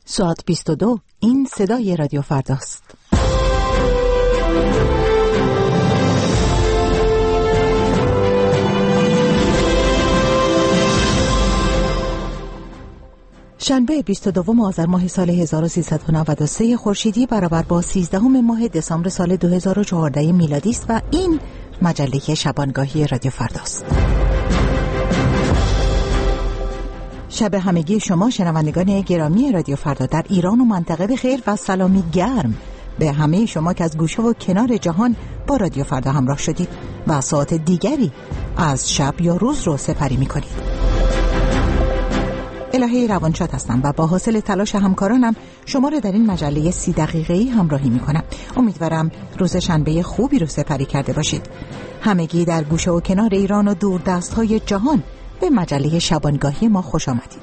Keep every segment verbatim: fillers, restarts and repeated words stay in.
ساعت بیست و دو. این صدای رادیو فرداست. شنبه بیست و دوم آذر ماه سال هزار و سیصد و نود و سه خورشیدی برابر با سیزدهم ماه دسامبر سال دو هزار و چهارده میلادی است و این مجله شبانگاهی رادیو فرداست. شب همگی شما شنوندگان گرامی رادیو فردا در ایران و منطقه بخیر و سلامی گرم به همه شما که از گوشه و کنار جهان با رادیو فردا همراه شدید و ساعت دیگری از شب یا روز رو سپری می‌کنید. الهی روانشاد هستم و با حاصل تلاش همکارانم شما رو در این مجله سی دقیقه‌ای همراهی می‌کنم. امیدوارم روز شنبه خوبی رو سپری کرده باشید. همگی در گوشه و کنار ایران و دور دست‌های جهان به مجله شبانگاهی ما خوش آمدید.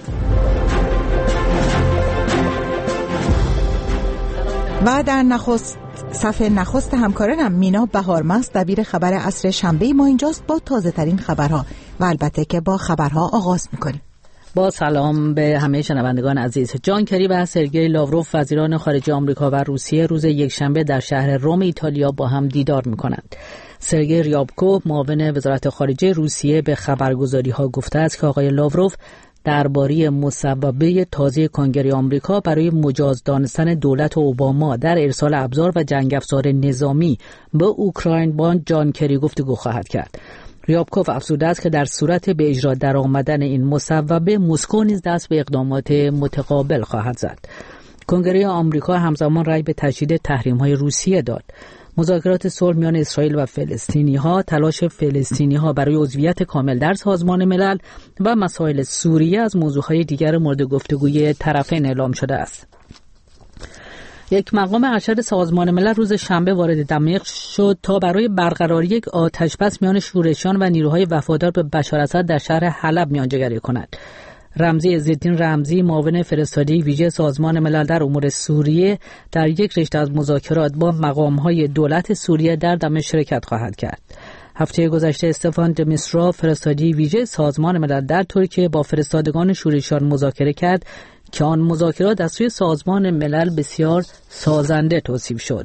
و در نخست صفحه نخست همکارانم مینا بهارمست دبیر خبر عصر شنبه ما اینجاست با تازه ترین خبرها و البته که با خبرها آغاز می‌کنیم. با سلام به همه شنوندگان عزیز. جان کری و سرگئی لاوروف وزیران خارجه آمریکا و روسیه روز یکشنبه در شهر روم ایتالیا با هم دیدار می‌کنند. سرگئی ریابکو معاون وزارت خارجه روسیه به خبرگزاری‌ها گفته است که آقای لاوروف درباره مصوبه تازه کنگره آمریکا برای مجاز دانستن دولت اوباما در ارسال ابزار و جنگ افزار نظامی به اوکراین با جان کری گفتگو خواهد کرد. ریابکوف افزوده است که در صورت به اجرا درآمدن این مصوبه مسکو نیز دست به اقدامات متقابل خواهد زد. کنگره آمریکا همزمان رأی به تجدید تحریم‌های روسیه داد. مذاکرات صلح میان اسرائیل و فلسطینی‌ها، تلاش فلسطینی‌ها برای عضویت کامل در سازمان ملل و مسائل سوریه از موضوعهای دیگر مورد گفتگوی طرفین اعلام شده است. یک مقام ارشد سازمان ملل روز شنبه وارد دمشق شد تا برای برقراری یک آتشبس میان شورشیان و نیروهای وفادار به بشار اسد در شهر حلب میانجیگری کند. رمزی عزالدین رمزی معاون فرستاده ویژه سازمان ملل در امور سوریه در یک رشته از مذاکرات با مقام‌های دولت سوریه در دمشق شرکت خواهد کرد. هفته گذشته استفان دمیسترا فرستاده ویژه سازمان ملل در ترکیه با فرستادگان شورشیان مذاکره کرد که آن مذاکرات از سوی سازمان ملل بسیار سازنده توصیف شد.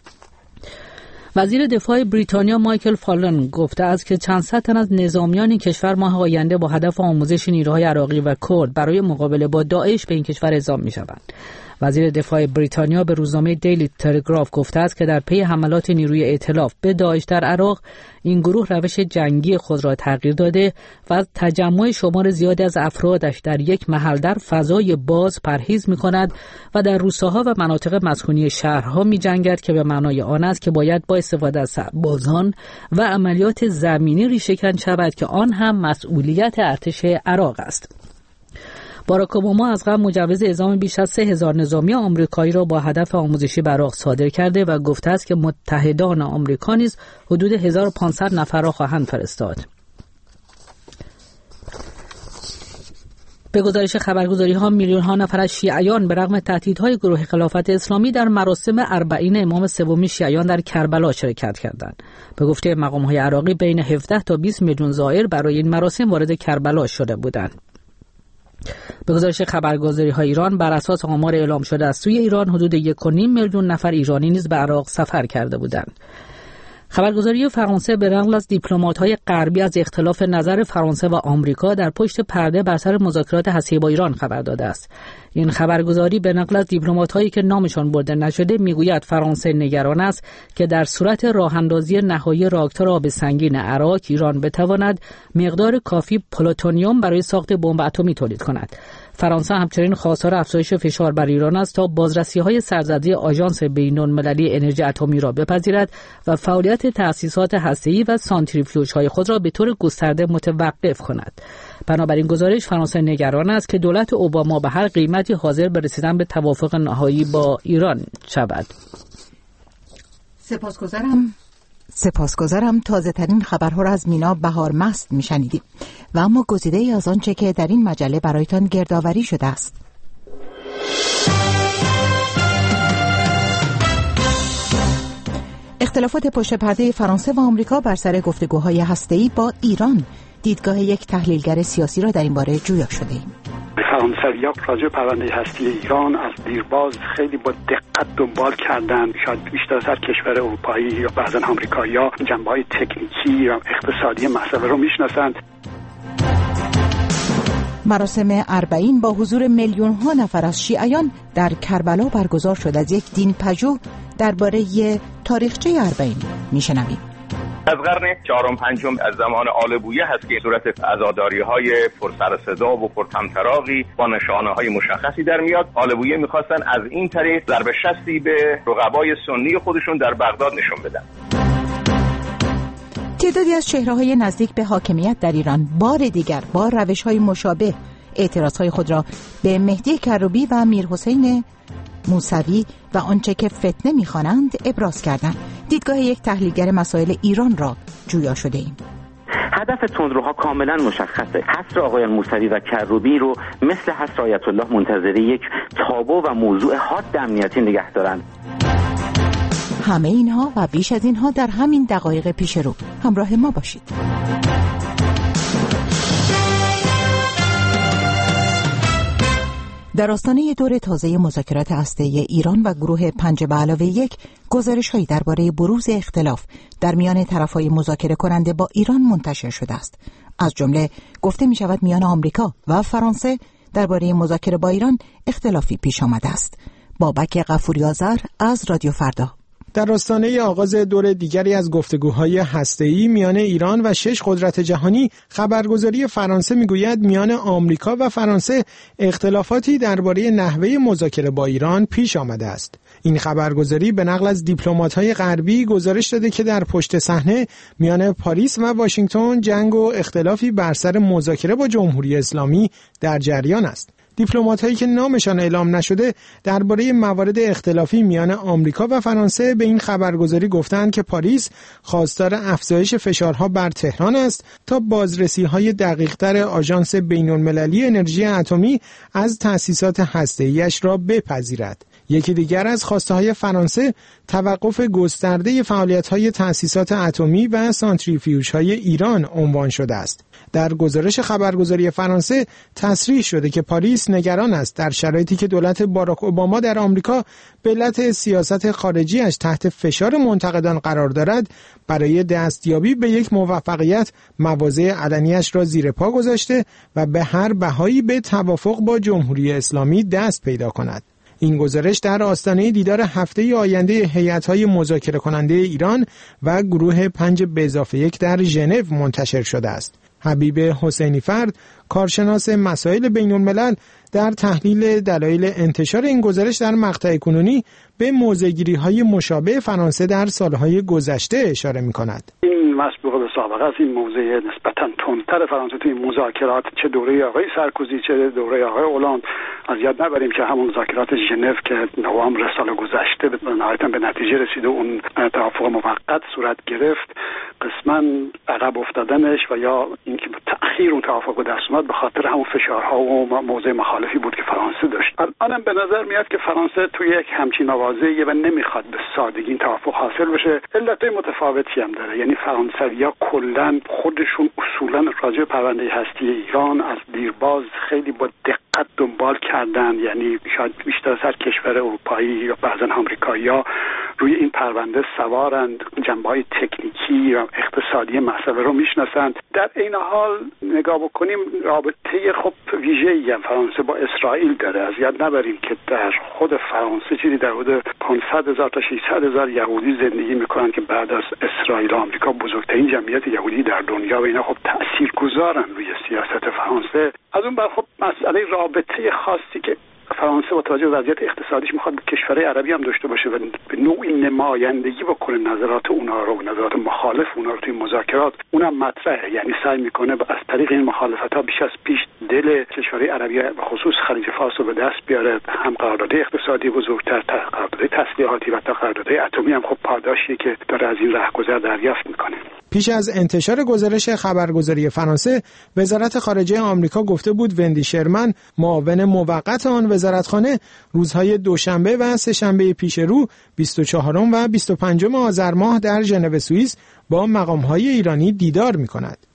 وزیر دفاع بریتانیا مایکل فالن گفته است که چند صد تن از نظامیان کشور ماه آینده با هدف آموزش نیروهای عراقی و کرد برای مقابله با داعش به این کشور اعزام می‌شوند. وزیر دفاع بریتانیا به روزنامه دیلی تلگراف گفته است که در پی حملات نیروی ائتلاف به داعش در عراق این گروه روش جنگی خود را تغییر داده و از تجمع شمار زیادی از افرادش در یک محل در فضای باز پرهیز می‌کند و در روستاها و مناطق مسکونی شهرها می‌جنگد که به معنای آن است که باید با استفاده از سربازان و عملیات زمینی ریشه‌کن شود که آن هم مسئولیت ارتش عراق است. باراک اوباما از قبل مجوز اعزام بیش از سه هزار نظامی آمریکایی را با هدف آموزشی به عراق صادر کرده و گفته است که متحدان آمریکا نیز حدود هزار و پانصد نفر را خواهند فرستاد. به گزارش خبرگزاری‌ها میلیون ها نفر از شیعیان به رغم تهدیدهای گروه خلافت اسلامی در مراسم اربعین امام سوم شیعیان در کربلا شرکت کردند. به گفته مقام‌های عراقی بین هفده تا بیست میلیون زائر برای این مراسم وارد کربلا شده بودند. به گزارش خبرگزاری‌های ایران بر اساس آمار اعلام شده از سوی ایران حدود یک و نیم میلیون نفر ایرانی نیز به عراق سفر کرده بودند. خبرگزاری فرانسه به نقل از دیپلمات‌های غربی از اختلاف نظر فرانسه و آمریکا در پشت پرده بر سر مذاکرات هسته‌ای با ایران خبر داده است. این خبرگزاری به نقل از دیپلمات‌هایی که نامشان برده نشده میگوید فرانسه نگران است که در صورت راه‌اندازی نهایی راکتور آب سنگین عراق ایران بتواند مقدار کافی پلوتونیوم برای ساخت بمب اتمی تولید کند. فرانسه همچنین خواستار افزایش فشار بر ایران است تا بازرسی‌های سرزده آژانس بین‌المللی انرژی اتمی را بپذیرد و فعالیت تأسیسات هسته‌ای و سانتریفیوژهای خود را به طور گسترده متوقف کند. بنابراین گزارش فرانسه نگران است که دولت اوباما به هر قیمتی حاضر به رسیدن به توافق نهایی با ایران شود. سپاسگزارم. سپاسگزارم. تازه ترین خبرها را از مینا بهارمست میشنیدیم و اما گزیده ای از آنچه که در این مجله برایتان گردآوری شده است. اختلافات پشت پرده فرانسه و آمریکا بر سر گفتگوهای هسته‌ای با ایران. دیدگاه یک تحلیلگر سیاسی را در این باره جویا شده ایم. فرانسوی‌ها راجع به پرونده هستی ایران از دیرباز خیلی با دقت دنبال کردن. شاید بیشتر از هر کشور اروپایی یا بعضا آمریکایی‌ها جنبه‌های تکنیکی یا اقتصادی مسئله رو میشناسند. مراسم اربعین با حضور میلیون ها نفر از شیعیان در کربلا برگزار شد. از یک دین پژوه درباره تاریخچه اربعین میشنویم. از قرن چهارم پنجم از زمان آل بویه هست که صورت عزاداری‌های پرسر صدا و پرطمطراقی با نشانه‌های مشخصی در میاد. آل بویه می‌خواستن از این طریق ضرب شستی به رقبای سنی خودشون در بغداد نشون بدن. تعدادی از چهره‌های نزدیک به حاکمیت در ایران بار دیگر با روش‌های مشابه اعتراضهای خود را به مهدی کروبی و میرحسین موسوی و آنچه که فتنه می‌خوانند ابراز کردند. دیدگاه یک تحلیلگر مسائل ایران را جویا شده ایم. هدف تندروها کاملا مشخصه. حصر آقایان موسوی و کروبی رو مثل حصر آیت الله منتظری یک تابو و موضوع حاد امنیتی نگه دارند. همه اینها و بیش از اینها در همین دقایق پیش رو. همراه ما باشید. در آستانه دور تازه مذاکرات هسته‌ای ایران و گروه پنج به علاوه یک گزارش‌هایی درباره بروز اختلاف در میان طرف‌های مذاکره کننده با ایران منتشر شده است. از جمله گفته می‌شود میان آمریکا و فرانسه درباره مذاکره با ایران اختلافی پیش آمده است. بابک غفوری آذر از رادیو فردا. در آستانه آغاز دور دیگری از گفتگوهای هسته‌ای میان ایران و شش قدرت جهانی، خبرگزاری فرانسه میگوید میان آمریکا و فرانسه اختلافاتی درباره نحوه مذاکره با ایران پیش آمده است. این خبرگزاری به نقل از دیپلمات‌های غربی گزارش داده که در پشت صحنه میان پاریس و واشنگتن جنگ و اختلافی بر سر مذاکره با جمهوری اسلامی در جریان است. دیپلمات‌هایی که نامشان اعلام نشده درباره موارد اختلافی میان آمریکا و فرانسه به این خبرگزاری گفتند که پاریس خواستار افزایش فشارها بر تهران است تا بازرسی‌های دقیق‌تر آژانس بین‌المللی انرژی اتمی از تأسیسات هسته‌ای‌اش را بپذیرد. یکی دیگر از خواسته‌های فرانسه توقف گسترده فعالیت‌های تأسیسات اتمی و سانتریفیوژهای ایران عنوان شده است. در گزارش خبرگزاری فرانسه تصریح شده که پاریس نگران است در شرایطی که دولت باراک اوباما در آمریکا به علت سیاست خارجی‌اش تحت فشار منتقدان قرار دارد، برای دستیابی به یک موفقیت مواضع علنی‌اش را زیر پا گذاشته و به هر بهایی به توافق با جمهوری اسلامی دست پیدا کند. این گزارش در آستانه دیدار هفته آینده هیئت‌های مذاکره کننده ایران و گروه پنج به اضافه یک در ژنو منتشر شده است. حبیب حسینی فرد، کارشناس مسائل بین الملل، در تحلیل دلایل انتشار این گزارش در مقطع کنونی به موضع‌گیری‌های مشابه فرانسه در سالهای گذشته اشاره می‌کند. این مسبوق به سابقه است. این موضع نسبتاً تندتر فرانسه توی مذاکرات، چه دوره آقای سارکوزی چه دوره آقای هولند، از یاد نبریم که همون مذاکرات ژنو که نوامبر سال گذشته به نهایتاً به نتیجه رسید و اون توافق موقت صورت گرفت، قسماً عقب افتادنش و یا اینکه تأخیر اون توافق به دست اومد به خاطر همون فشارها و موضع مخالفی بود که فرانسه داشت. الانم به نظر میاد که فرانسه توی یک همچین مواضعی و نمیخواد به سادگی این توافق حاصل بشه. علتای متفاوتی هم داره. یعنی فرانسوی‌ها کلاً خودشون اصولاً راجع به پرونده هستی ایران از دیرباز خیلی با دقت دنبال کردن. یعنی شاید بیشتر از هر کشور اروپایی یا بعضا آمریکایی‌ها روی این پرونده سوارند، جنبه‌های تکنیکی و اقتصادی مسئله رو میشناسند. در این حال نگاه بکنیم رابطه خب ویژه‌ای هم فرانسه با اسرائیل داره. از یاد نبریم که در خود فرانسه چیزی در حدود پانصد هزار تا ششصد هزار یهودی زندگی میکنن که بعد از اسرائیل و آمریکا بزرگترین جمعیت یهودی در دنیا و اینا خب تاثیرگذارن روی سیاست فرانسه. از اون بر خب مسئله رابطه خاصی که فرانسه با توجه به وضعیت اقتصادیش میخواد به کشورهای عربی هم داشته باشه و به نوعی نمایندگی بکنه نظرات اونها رو و نظرات مخالف اونها رو توی مذاکرات، اونم مطرحه. یعنی سعی میکنه از طریق این مخالفت‌ها بیش از پیش دل کشورهای عربی به خصوص خلیج فارس رو به دست بیاره. هم قرارداد اقتصادی بزرگتر، قرارداد تسلیحاتی و تا قرارداد اتمی هم خب پاداشی که داره از این رهگذر دریافت میکنه. پیش از انتشار گزارش خبرگزاری فرانسه، وزارت خارجه آمریکا گفته بود وندی شرمن، معاون موقت آن وزارتخانه، روزهای دوشنبه و سه‌شنبه پیش رو بیست و چهارم و بیست و پنجم آذر ماه در ژنو سوئیس با مقام‌های ایرانی دیدار می‌کند.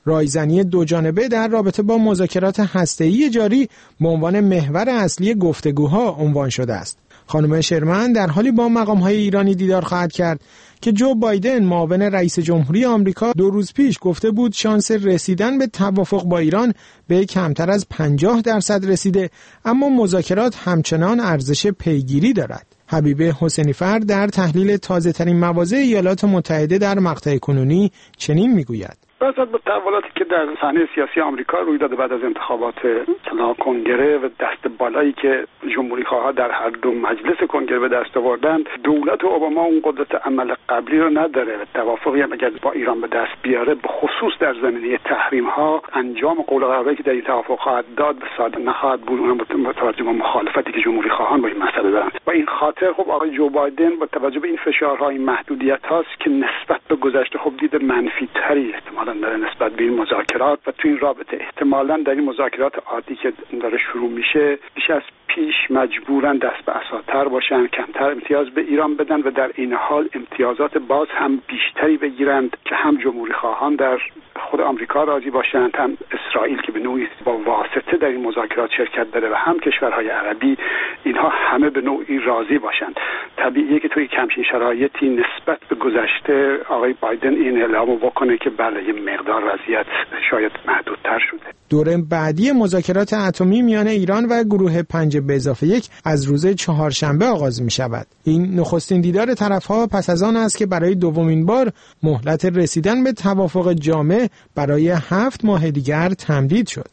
رایزنی دوجانبه در رابطه با مذاکرات هسته‌ای جاری به عنوان محور اصلی گفتگوها عنوان شده است. خانم شرمن در حالی با مقام‌های ایرانی دیدار خواهد کرد که جو بایدن معاون رئیس جمهوری آمریکا دو روز پیش گفته بود شانس رسیدن به توافق با ایران به کمتر از پنجاه درصد رسیده، اما مذاکرات همچنان ارزش پیگیری دارد. حبیبه حسینی‌فر در تحلیل تازه‌ترین مواضع ایالات متحده در مقطع کنونی چنین میگوید: بسیار به تحولاتی که در صحنه سیاسی آمریکا روی داده بعد از انتخابات کنگره و دست بالایی که جمهوری‌خواها در هر دو مجلس کنگره به دست آوردند، دولت اوباما اون قدرت عمل قبلی رو نداره و توافقی هم اگر با ایران به دست بیاره، به خصوص در زمینه تحریم‌ها، انجام قول و قراری که در این توافق خواهد داد به ساده نخواهد بود، اونم با توجه به مخالفتی که جمهوری‌خواهان با این مسئله دارند. با این خاطر خب آقای جو بایدن با توجه به این فشارهای محدودیت‌هاست که نسبت به گذشته خب دید منفی‌تری احتمالاً داره نسبت به این مذاکرات و تو این رابطه احتمالاً در این مذاکرات عادی که داره شروع میشه بیش از پیش مجبورن دست به عصاتر باشن، کمتر امتیاز به ایران بدن و در این حال امتیازات باز هم بیشتری بگیرند که هم جمهوری خواهان در خود آمریکا راضی باشند، هم اسرائیل که به نوعی با واسطه در این مذاکرات شرکت داره و هم کشورهای عربی، اینها همه به نوعی راضی باشند. طبیعیه که توی همچین شرایطی نسبت به گذشته آقای بایدن این اعلامو بکنه که بله یه مقدار وضعیت شاید محدودتر شده. دوره بعدی مذاکرات اتمی میان ایران و گروه پنج به اضافه یک از روز چهارشنبه آغاز می شود. این نخستین دیدار طرفها پس از آن است که برای دومین بار مهلت رسیدن به توافق جامع برای هفت ماه دیگر تمدید شد.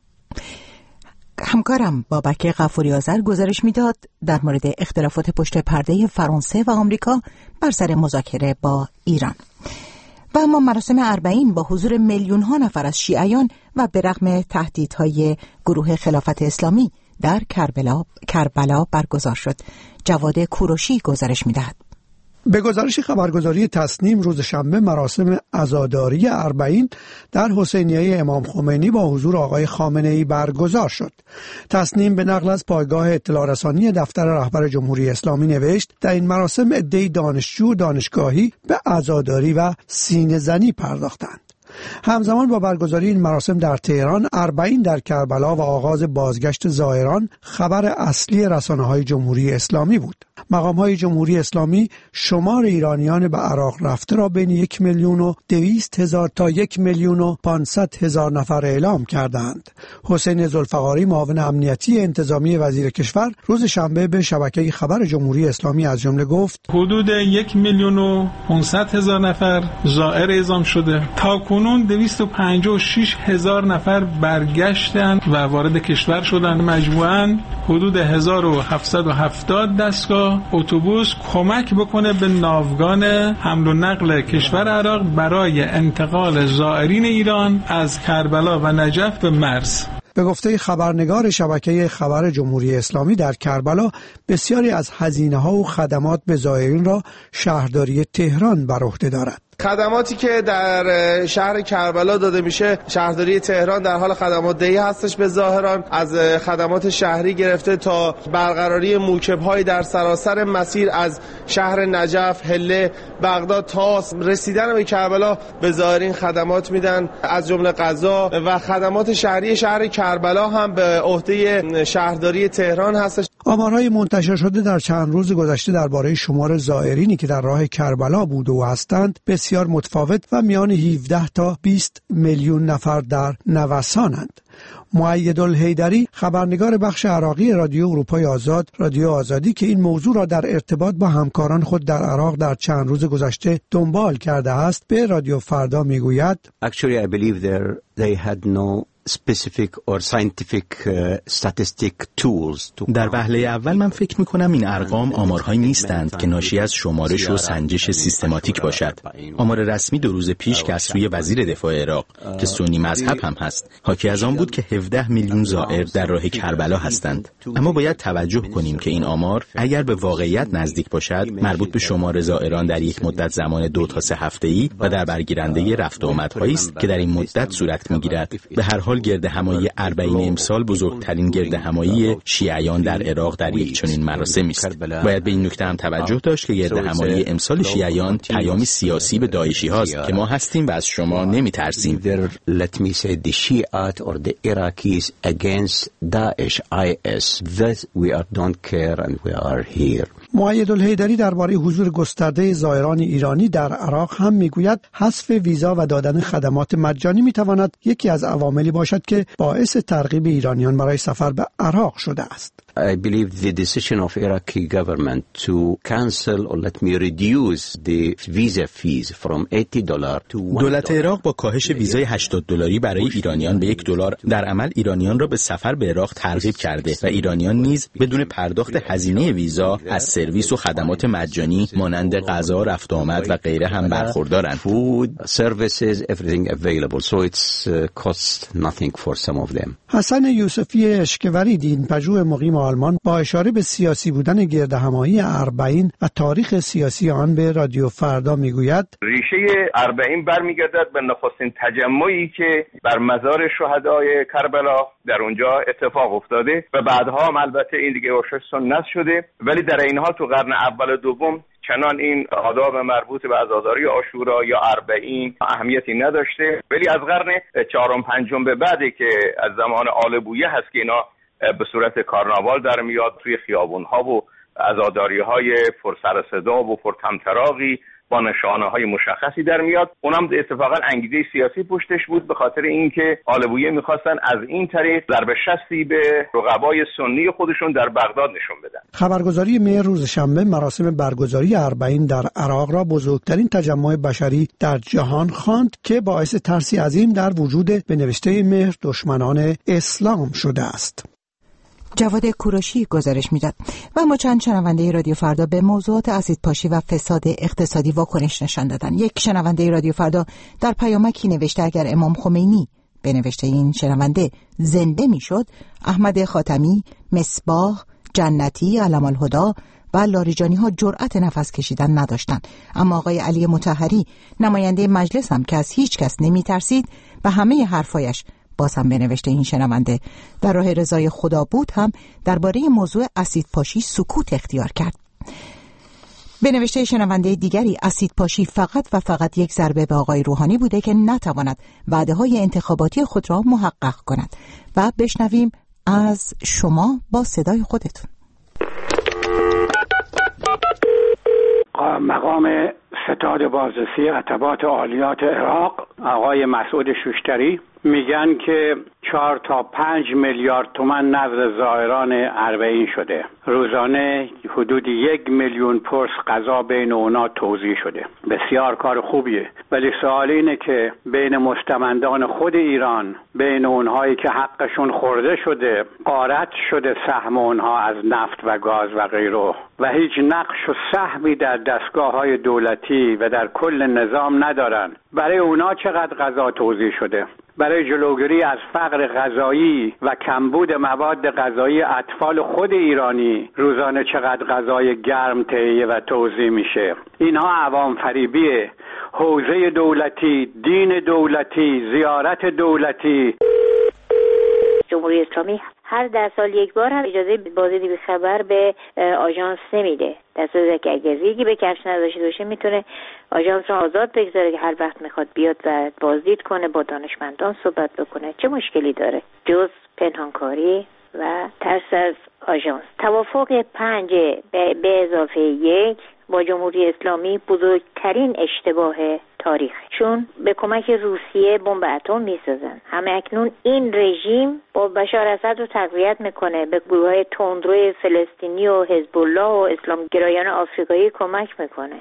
همکارم بابک غفوری آذر گزارش میداد در مورد اختلافات پشت پرده فرانسه و آمریکا بر سر مذاکره با ایران. و اما مراسم اربعین با حضور میلیون ها نفر از شیعیان و به رغم تهدیدهای گروه خلافت اسلامی در کربلا کربلا برگزار شد. جواد کوروشی گزارش میدهد. به گزارش خبرگزاری تصنیم روز شنبه مراسم عزاداری اربعین در حسینیه امام خمینی با حضور آقای خامنه‌ای برگزار شد. تصنیم به نقل از پایگاه اطلاع رسانی دفتر رهبر جمهوری اسلامی نوشت در این مراسم عده‌ای دانشجو و دانشگاهی به عزاداری و سینه زنی پرداختند. همزمان با برگزاری این مراسم در تهران، اربعین در کربلا و آغاز بازگشت زائران خبر اصلی رسانه‌های جمهوری اسلامی بود. مقام‌های جمهوری اسلامی شمار ایرانیان به عراق رفته را بین یک میلیون و دویست هزار تا یک میلیون و پانصد هزار نفر اعلام کردند. حسین ذوالفقاری معاون امنیتی انتظامی وزیر کشور روز شنبه به شبکه خبر جمهوری اسلامی از جمله گفت حدود یک میلیون و پانصد هزار نفر زائر اعزام شده. تا کنون دویست و پنجاه و شش هزار نفر برگشتند و وارد کشور شدند. مجموعاً حدود هزار و هفتصد و هفتاد دستگاه اتوبوس کمک بکنه به ناوگان حمل و نقل کشور عراق برای انتقال زائرین ایران از کربلا و نجف به مرز. به گفته خبرنگار شبکه خبر جمهوری اسلامی در کربلا، بسیاری از هزینه‌ها و خدمات به زائرین را شهرداری تهران بر عهده دارد. خدماتی که در شهر کربلا داده میشه، شهرداری تهران در حال خدمات دهی هستش به زائران، از خدمات شهری گرفته تا برقراری موکب‌های در سراسر مسیر از شهر نجف، حله، بغداد تا رسیدن به کربلا به زائرین خدمات میدن، از جمله غذا و خدمات شهری شهر کربلا هم به عهده شهرداری تهران هستش. آمارهای منتشر شده در چند روز گذشته درباره شمار زائرینی که در راه کربلا بوده و هستند بسیار متفاوت و میان هفده تا بیست میلیون نفر در نوسانند. مؤیدالحیدری خبرنگار بخش عراقی رادیو اروپای آزاد رادیو آزادی که این موضوع را در ارتباط با همکاران خود در عراق در چند روز گذشته دنبال کرده است به رادیو فردا میگوید Actually I believe there they had no specific or scientific uh, statistic tools to در وهله اول من فکر میکنم این ارقام آمارهایی نیستند که ناشی از شمارش و سنجش سیستماتیک باشد. آمار رسمی دو روز پیش که از سوی وزیر دفاع عراق که سنی مذهب هم هست حاکی از آن بود که هفده میلیون زائر در راه کربلا هستند. اما باید توجه کنیم که این آمار اگر به واقعیت نزدیک باشد مربوط به شمار زائران در یک مدت زمان دو تا سه هفته‌ای و در برگیرنده رفت و آمدهایی است که در این مدت صورت میگیرد. به هر حال حال گردهمایی اربعین امسال بزرگترین گردهمایی شیعیان در عراق در یک چنین مراسمی است. باید به این نکته هم توجه داشت که گردهمایی امسال شیعیان پیامی سیاسی به داعشی هاست که ما هستیم و از شما نمی‌ترسیم. Let me say the Shiite or the Iraqis against Daesh آی اس that we are don't care and we are here. مؤیدالحیدری درباره حضور گسترده زائران ایرانی در عراق هم میگوید حذف ویزا و دادن خدمات مجانی میتواند یکی از عواملی باشد که باعث ترغیب ایرانیان برای سفر به عراق شده است. I believe the decision of Iraqi government to cancel or let me reduce the visa fees from eighty dollars to one dollar. دولت عراق با کاهش ویزای هشتاد دلاری برای ایرانیان به یک دلار در عمل ایرانیان را به سفر به عراق ترغیب کرده و ایرانیان نیز بدون پرداخت هزینه ویزا از سرویس و خدمات مجانی مانند غذا، رفت و آمد و غیره هم برخوردارند. Food, services, everything available. So it's uh, costs nothing for some of them. حسن یوسفی اشکوری دینپژوه مقیم آلمان با اشاره به سیاسی بودن گردهمایی اربعین و تاریخ سیاسی آن به رادیو فردا میگوید ریشه اربعین برمیگردد به نخستین تجمعی که بر مزار شهدای کربلا در اونجا اتفاق افتاده و بعدها هم البته این دیگه روش سنت شده، ولی در این حال تو قرن اول و دوم چنان این آداب مربوط به عزاداری عاشورا یا اربعین اهمیتی نداشته، ولی از قرن چهارم پنجم به بعدی که از زمان آل بویه هست که اینا به صورت کارناوال در میاد توی خیابون‌ها و عزاداری‌های پرسر صدا و پرطمطراقی با نشانه‌های مشخصی در میاد. اونم اتفاقا انگیزه سیاسی پشتش بود، به خاطر اینکه آل بویه می‌خواستن از این طریق ضرب شستی به رقبای سنی خودشون در بغداد نشون بدن. خبرگزاری مهر روز شنبه مراسم برگزاری اربعین در عراق را بزرگترین تجمع بشری در جهان خواند که باعث ترسی عظیم در وجود به نوشته مهر دشمنان اسلام شده است. جواد کوروشی گزارش میداد. و ما چند شنونده رادیو فردا به موضوعات اسیدپاشی و فساد اقتصادی واکنش نشان دادن. یک شنونده رادیو فردا در پیامکی نوشته اگر امام خمینی به نوشته این شنونده زنده میشد، احمد خاتمی، مصباح، جنتی، علم الهدا و لاریجانی ها جرأت نفس کشیدن نداشتند. اما آقای علی مطهری نماینده مجلس هم که از هیچ کس نمی ترسید و همه حرفایش باز هم به نوشته این شنونده در راه رضای خدا بود هم درباره موضوع اسیدپاشی سکوت اختیار کرد. به نوشته شنونده دیگری اسیدپاشی فقط و فقط یک ضربه به آقای روحانی بوده که نتواند وعده‌های انتخاباتی خود را محقق کند. و بشنویم از شما با صدای خودتون. مقام ستاد بازرسی عتبات عالیات عراق آقای مسعود شوشتری میگن که چهار تا پنج میلیارد تومان نزد زائران اربعین شده. روزانه حدود یک میلیون پرس غذا بین اونا توزیع شده. بسیار کار خوبیه، ولی سوال اینه که بین مستمندان خود ایران، بین اونهایی که حقشون خورده شده، غارت شده سهم اونها از نفت و گاز و غیره و هیچ نقش و سهمی در دستگاه‌های دولتی و در کل نظام ندارن، برای اونا چقدر غذا توزیع شده؟ برای جلوگیری از فقر غذایی و کمبود مواد غذایی اطفال خود ایرانی روزانه چقدر غذای گرم تهیه و توزیع میشه؟ اینها عوام فریبیه. حوزه دولتی، دین دولتی، زیارت دولتی. جمهوری اسلامی هر ده سال یک بار هم اجازه بازدید به خبر به آژانس نمیده. در صورتی که اگه یکی به کفش نداشته باشه میتونه آژانس رو آزاد بگذاره که هر وقت میخواد بیاد و بازدید کنه، با دانشمندان صحبت بکنه. چه مشکلی داره جز پنهانکاری و ترس از آژانس؟ توافق پنج به اضافه یک با جمهوری اسلامی بزرگترین اشتباه تاریخ، چون به کمک روسیه بمب اتم میسازن. همه اکنون این رژیم با بشار اسد رو تقویت میکنه، به گروه‌های تندروی فلسطینی و حزب الله و اسلام گرایان آفریقایی کمک میکنه.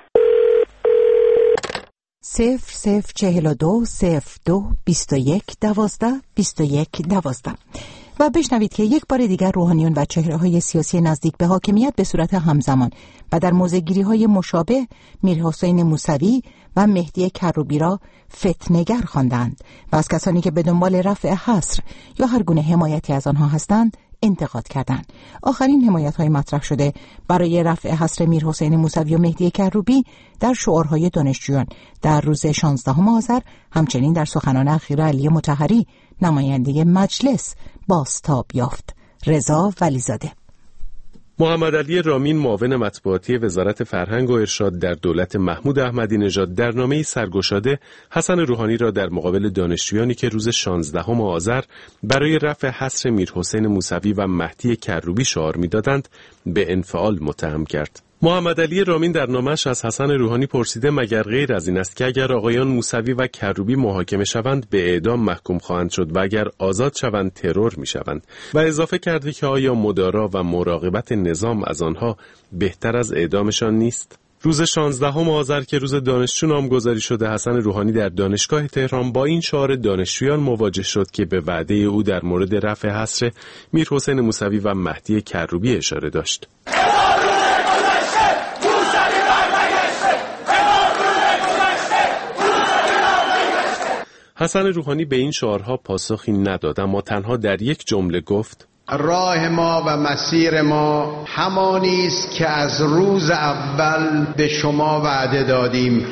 صفر صفر چهل و دو صفر دو بیست و یک دوازده بیست و یک دوازده. و بشنوید که یک بار دیگر روحانیون و چهره‌های سیاسی نزدیک به حاکمیت به صورت همزمان و در موضع‌گیری‌های مشابه میرحسین موسوی و مهدی کروبی را فتنه‌گر خواندند و از کسانی که به دنبال رفع حصر یا هر گونه حمایتی از آنها هستند انتقاد کردند. آخرین حمایت‌های مطرح شده برای رفع حصر میرحسین موسوی و مهدی کروبی در شعارهای دانشجویان در روز شانزدهم آذر، همچنین در سخنان اخیر علی مطهری نماینده مجلس بازتاب یافت. رضا ولیزاده. محمد علی رامین معاون مطبوعاتی وزارت فرهنگ و ارشاد در دولت محمود احمدی نژاد در نامه‌ای سرگشاده حسن روحانی را در مقابل دانشجویانی که روز شانزدهم آذر برای رفع حصر میرحسین موسوی و مهدی کروبی شعار می‌دادند به انفعال متهم کرد. محمد علی رامین در نامه‌اش از حسن روحانی پرسیده مگر غیر از این است که اگر آقایان موسوی و کروبی محاکمه شوند به اعدام محکوم خواهند شد و اگر آزاد شوند ترور می‌شوند و اضافه کرده که آیا مدارا و مراقبت نظام از آنها بهتر از اعدامشان نیست؟ روز شانزدهم آذر که روز دانشجو نامگذاری شده، حسن روحانی در دانشگاه تهران با این شعار دانشجویان مواجه شد که به وعده او در مورد رفع حصر میرحسین موسوی و مهدی کروبی اشاره داشت. حسن روحانی به این شعارها پاسخی نداد، اما تنها در یک جمله گفت: راه ما و مسیر ما همانی است که از روز اول به شما وعده دادیم.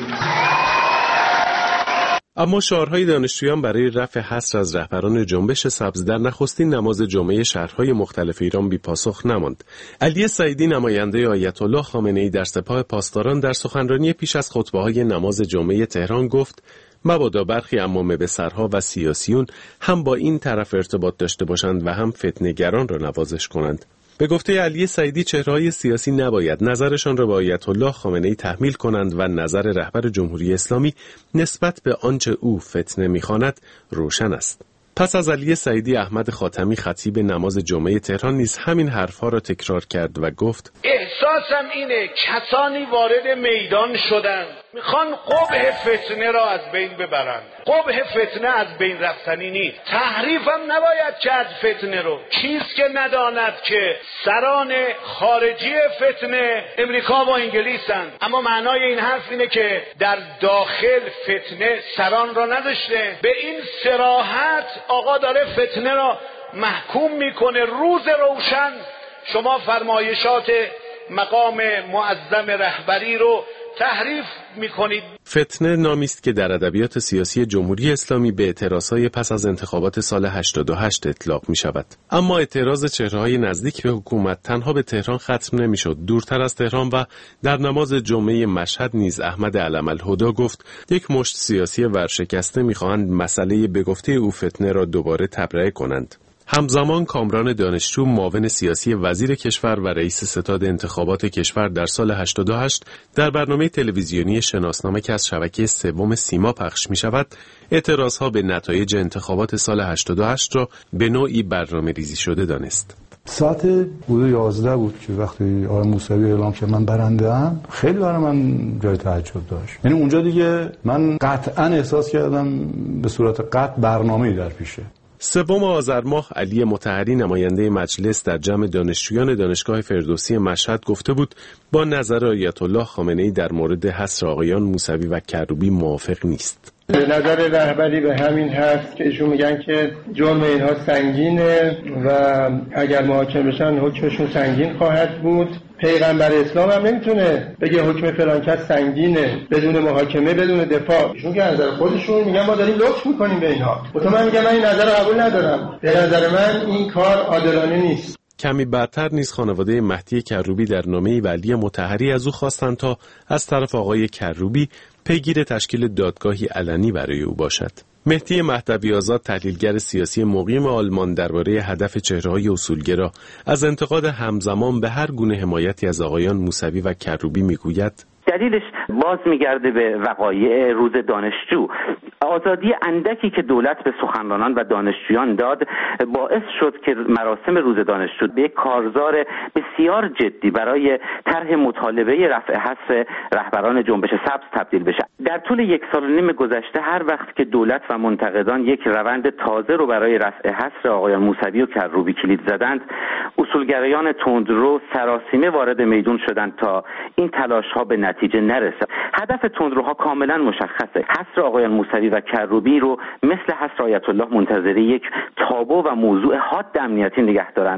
اما شعارهای دانشجویان برای رفع حصر از رهبران جنبش سبز در نخستین نماز جمعه شهرهای مختلف ایران بی پاسخ نماند. علی سعیدی نماینده آیت الله خامنه‌ای در سپاه پاسداران در سخنرانی پیش از خطبه‌های نماز جمعه تهران گفت: مبادا برخی عمامه به سرها و سیاسیون هم با این طرف ارتباط داشته باشند و هم فتنه‌گران را نوازش کنند. به گفته علی سعیدی چهره‌های سیاسی نباید نظرشان را به آیت الله خامنه‌ای تحمیل کنند و نظر رهبر جمهوری اسلامی نسبت به آنچه او فتنه می‌خواند روشن است. پس از علی سعیدی، احمد خاتمی خطیب نماز جمعه تهران نیز همین حرفها را تکرار کرد و گفت: احساسم اینه کسانی وارد میدان شدند میخوان قبح فتنه را از بین ببرند. قبح فتنه از بین رفتنی نیست. تحریفم نباید کرد فتنه رو. کیست که نداند که سران خارجی فتنه امریکا و انگلیسند، اما معنای این حرف اینه که در داخل فتنه سران را نداشته. به این صراحت آقا داره فتنه را محکوم میکنه. روز روشن شما فرمایشات مقام معظم رهبری رو تحریف میکنید. فتنه نامی است که در ادبیات سیاسی جمهوری اسلامی به اعتراضهای پس از انتخابات سال هشتاد و هشت اطلاق می شود. اما اعتراض چهره‌های نزدیک به حکومت تنها به تهران ختم نمی‌شد. دورتر از تهران و در نماز جمعه مشهد نیز احمد علم‌الهدی گفت یک مشت سیاسی ورشکسته می‌خواهند مسئله به گفته او فتنه را دوباره تبرئه کنند. همزمان کامران دانشجو، معاون سیاسی وزیر کشور و رئیس ستاد انتخابات کشور در سال هشتاد و هشت در برنامه تلویزیونی شناسنامه که از شبکه سوم سیما پخش می شود، اعتراضها به نتایج انتخابات سال هشتاد و هشت را به نوعی برنامه ریزی شده دانست. ساعت حدود یازده بود که وقتی آقای موسوی اعلام کرد من برنده ام، خیلی برای من جای تعجب داشت. یعنی اونجا دیگه من قطعا احساس کردم به صورت قطع برنامه‌ای در پیشه. سوم آذر ماه علی مطهری نماینده مجلس در جمع دانشجویان دانشگاه فردوسی مشهد گفته بود با نظر آیت الله خامنه‌ای در مورد حصر آقایان موسوی و کروبی موافق نیست. به نظر رهبری به همین هست که ایشون میگن که جرم اینها سنگینه و اگر محاکمه بشن حکمشون سنگین خواهد بود. پیغمبر اسلام هم نمیتونه بگه حکم فلان کس سنگینه بدون محاکمه بدون دفاع. ایشون که نظر خودشون میگن ما داریم لطف میکنیم به اینها. تو من میگم من این نظر رو قبول ندارم. به نظر من این کار عادلانه نیست. کمی بعدتر نیز خانواده مهدی کروبی در نامه‌ای به علی مطهری از او خواستند تا از طرف آقای کروبی پیگیر تشکیل دادگاهی علنی برای او باشد. مهدی مهدوی آزاد، تحلیلگر سیاسی مقیم آلمان، درباره هدف چهره‌های اصولگرا از انتقاد همزمان به هر گونه حمایتی از آقایان موسوی و کروبی میگوید: دلیلش باز میگرده به وقایع روز دانشجو. آزادی اندکی که دولت به سخنرانان و دانشجویان داد باعث شد که مراسم روز دانشجو به یک کارزار بسیار جدی برای طرح مطالبه رفع حصر رهبران جنبش سبز تبدیل بشه. در طول یک سال و نیم گذشته هر وقت که دولت و منتقدان یک روند تازه رو برای رفع حصر آقایان موسوی و کروبی کلید زدند، اصولگرایان تندرو سراسیمه وارد میدون شدند تا این تلاش‌ها به نتیجه نرسد. هدف تندروها کاملا مشخصه. حصر آقایان موسوی و کروبی رو مثل حصر آیت الله منتظری یک تابو و موضوع حاد امنیتی نگه دارند.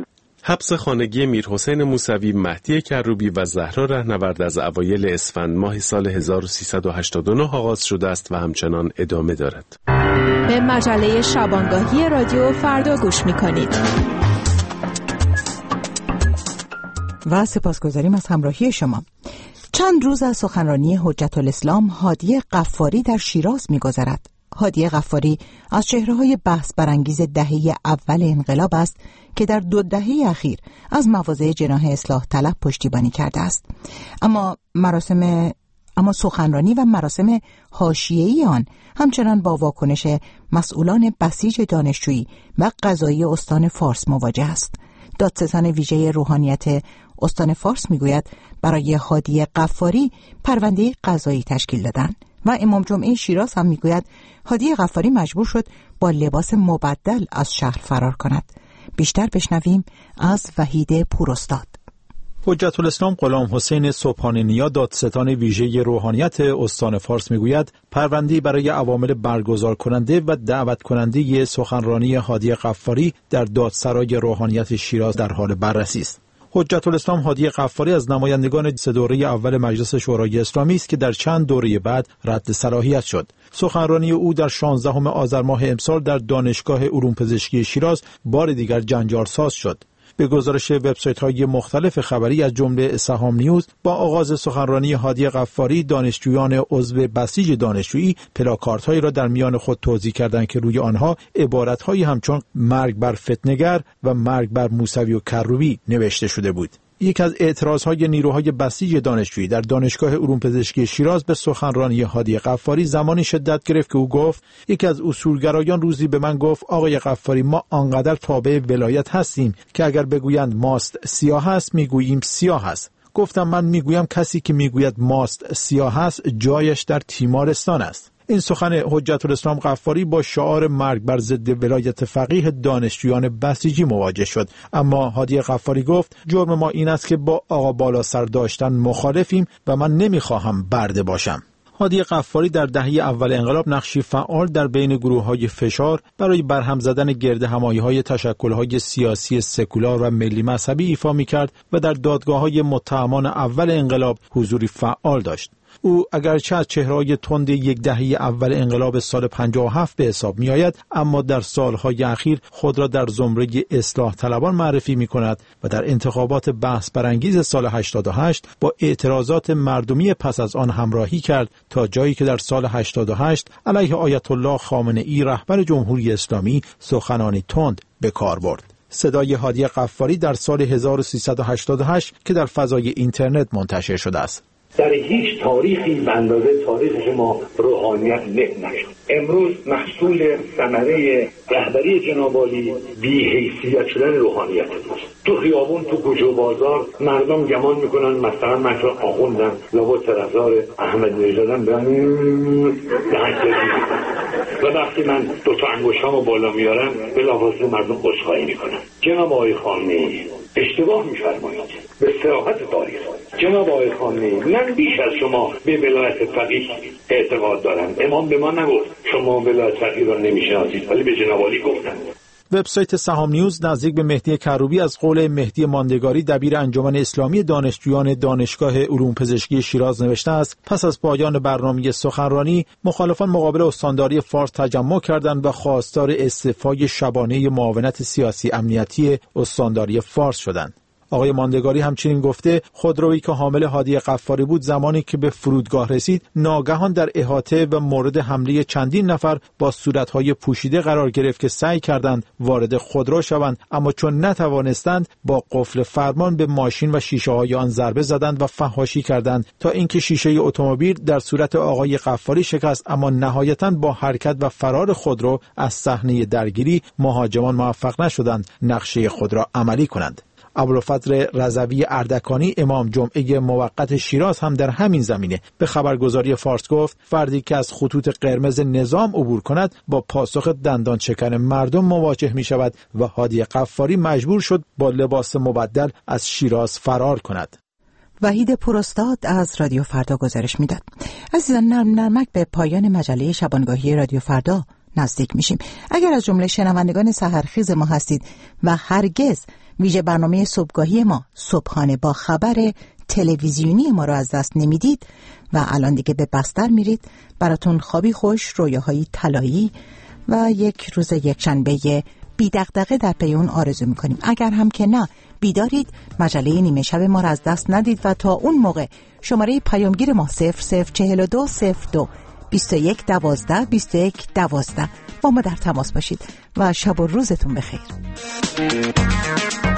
حبس خانگی میرحسین موسوی، مهدی کروبی و زهرا رهنورد از اوایل اسفند ماه سال هزار و سیصد و هشتاد و نه آغاز شده است و همچنان ادامه دارد. به مجله شبانگاهی رادیو فردا گوش می‌کنید. و سپاسگزاریم از همراهی شما. چند روز از سخنرانی حجت الاسلام هادی غفاری در شیراز می‌گذرد. هادی غفاری از چهره‌های بحث برانگیز دهه اول انقلاب است که در دو دهه اخیر از مواضع جناح اصلاح طلب پشتیبانی کرده است. اما مراسم اما سخنرانی و مراسم حاشیه‌ای آن همچنان با واکنش مسئولان بسیج دانشجویی و قضایی استان فارس مواجه است. دادستان ویژه روحانیت استان فارس میگوید برای هادی غفاری پرونده قضایی تشکیل دادن و امام جمعه شیراز هم میگوید هادی غفاری مجبور شد با لباس مبدل از شهر فرار کند. بیشتر بشنویم از وحید پوراستاد. حجت الاسلام غلام حسین صبحانی نیا، دادستان ویژه روحانیت استان فارس میگوید پرونده‌ای برای عوامل برگزار کننده و دعوت کننده سخنرانی هادی غفاری در دادسرای روحانیت شیراز در حال بررسی است. حجت الاسلام هادی غفاری از نمایندگان سه دوره اول مجلس شورای اسلامی است که در چند دوره بعد رد صلاحیت شد. سخنرانی او در شانزدهم آذر ماه امسال در دانشگاه علوم پزشکی شیراز بار دیگر جنجال‌ساز شد. به گزارش وبسایت‌های مختلف خبری از جمله سهام نیوز، با آغاز سخنرانی هادی غفاری دانشجویان عضو بسیج دانشجویی پلاکاردهایی را در میان خود توزیع کردند که روی آنها عبارت‌هایی همچون مرگ بر فتنه‌گر و مرگ بر موسوی و کروبی نوشته شده بود. یک از اعتراضهای نیروهای بسیج دانشجویی در دانشگاه علوم پزشکی شیراز به سخنرانی هادی غفاری زمانی شدت گرفت که او گفت یکی از اصولگرایان روزی به من گفت آقای غفاری ما آنقدر تابع ولایت هستیم که اگر بگویند ماست سیاه است میگوییم سیاه است. گفتم من میگویم کسی که میگوید ماست سیاه است جایش در تیمارستان است. این سخن حجت الاسلام غفاری با شعار مرگ بر ضد ولایت فقیه دانشجویان بسیجی مواجه شد. اما هادی غفاری گفت جرم ما این است که با آقا بالا سر داشتن مخالفیم و من نمیخواهم برده باشم. هادی غفاری در دهه اول انقلاب نقشی فعال در بین گروه‌های فشار برای برهم زدن گردهمایی‌های تشکل‌های سیاسی سکولار و ملی مذهبی ایفا می‌کرد و در دادگاه‌های متهمان اول انقلاب حضوری فعال داشت. او اگرچه از چهره‌های تند یک دهه اول انقلاب سال پنجاه و هفت به حساب می‌آید، اما در سال‌های اخیر خود را در زمره اصلاح طلبان معرفی می‌کند و در انتخابات بحث برانگیز سال هشتاد و هشت با اعتراضات مردمی پس از آن همراهی کرد تا جایی که در سال هشتاد و هشت علیه آیت الله خامنه‌ای رهبر جمهوری اسلامی سخنانی تند به کار برد. صدای هادی غفاری در سال هزار و سیصد و هشتاد و هشت که در فضای اینترنت منتشر شده است. در هیچ تاریخی به اندازه تاریخ ما روحانیت نه نشد. امروز محصول ثمره رهبری جناب عالی بی‌حیثیت شدن روحانیت است. تو خیابون تو کوچه و بازار مردم گمان میکنن مثلا من چون آخوندم لابد طرفدار احمد نژادم برن و وقتی من دو تا انگشتامو بالا میارم بلافاصله مردم عذرخواهی میکنن. جناب آقای خامنه‌ای اشتباه می‌فرمایید. به صراحت تاریخ جناب آقای خامنه‌ای من بیش از شما به ولایت فقیه اعتقاد دارم. امام به ما نگفت شما ولایت فقیه را نمی‌شناسید، ولی به جناب عالی گفتن. وبسایت سهام نیوز نزدیک به مهدی کروبی از قول مهدی ماندگاری دبیر انجمن اسلامی دانشجویان دانشگاه علوم پزشکی شیراز نوشته است پس از پایان برنامه سخنرانی مخالفان مقابل استانداری فارس تجمع کردند و خواستار استعفای شبانه معاونت سیاسی امنیتی استانداری فارس شدند. آقای ماندگاری همچنین گفته خودرویی که حامل هادی غفاری بود زمانی که به فرودگاه رسید ناگهان در احاطه و مورد حمله چندین نفر با صورتهای پوشیده قرار گرفت که سعی کردند وارد خودرو شوند، اما چون نتوانستند با قفل فرمان به ماشین و شیشه های آن ضربه زدند و فحاشی کردند تا اینکه شیشه اتومبیل در صورت آقای غفاری شکست، اما نهایتاً با حرکت و فرار خودرو از صحنه درگیری مهاجمان موفق نشدند نقشه خود را عملی کنند. ابوالفضل رضوی اردکانی امام جمعه موقت شیراز هم در همین زمینه به خبرگزاری فارس گفت فردی که از خطوط قرمز نظام عبور کند با پاسخ دندان شکن مردم مواجه می شود و هادی غفاری مجبور شد با لباس مبدل از شیراز فرار کند. وحید پوراستاد از رادیو فردا گزارش میداد. عزیزان نرم نرمک به پایان مجله شبانگاهی رادیو فردا نزدیک میشیم. اگر از جمله شنوندگان سحرخیز ما هستید و هرگز ویژه برنامه صبحگاهی ما، صبحانه با خبر تلویزیونی ما رو از دست نمیدید و الان دیگه به بستر میرید. براتون خوابی خوش، رویاهای طلایی و یک روز یکشنبه بی دغدغه در پی اون آرزو میکنیم. اگر هم که نه بیدارید، مجله نیمه شب ما رو از دست ندید و تا اون موقع شماره پیامگیر ما صفر صفر چهل و دو صفر دو بیست و یک دوازده بیست و یک دوازده با ما در تماس باشید و شب و روزتون بخیر.